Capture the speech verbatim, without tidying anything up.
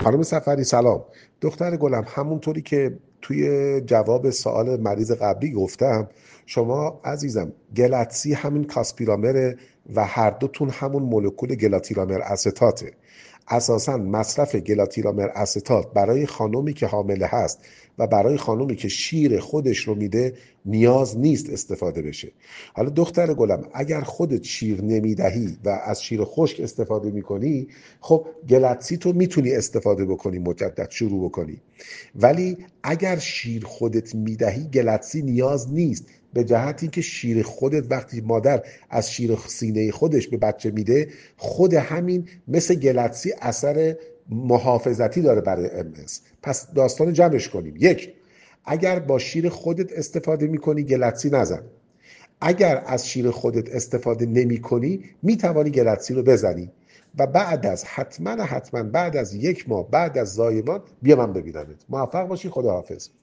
خانم سفری سلام. دختر گلم، همونطوری که توی جواب سوال مریض قبلی گفتم، شما عزیزم گلتسی همین کاسپیرامره و هر دوتون همون مولکول گلاتیرامر استاته. اساسا مصرف گلاتیرامر استات برای خانومی که حامله هست و برای خانومی که شیر خودش رو میده نیاز نیست استفاده بشه. حالا دختر گلم، اگر خودت شیر نمیدهی و از شیر خشک استفاده میکنی، خب گلتسی تو میتونی استفاده بکنی، مجدد شروع بکنی. ولی اگر شیر خودت میدهی گلتسی نیاز نیست، به جهت اینکه شیر خودت وقتی مادر از شیر سینه خودش به بچه میده، خود همین مثل گلتسی اثر محافظتی داره برای ام اس. پس داستان جمعش کنیم. یک، اگر با شیر خودت استفاده میکنی گلتسی نزن. اگر از شیر خودت استفاده نمی کنی می توانی گلتسی رو بزنی و بعد از حتما حتما بعد از یک ماه بعد از زایمان بیا من ببینمت. موفق باشی. خداحافظ.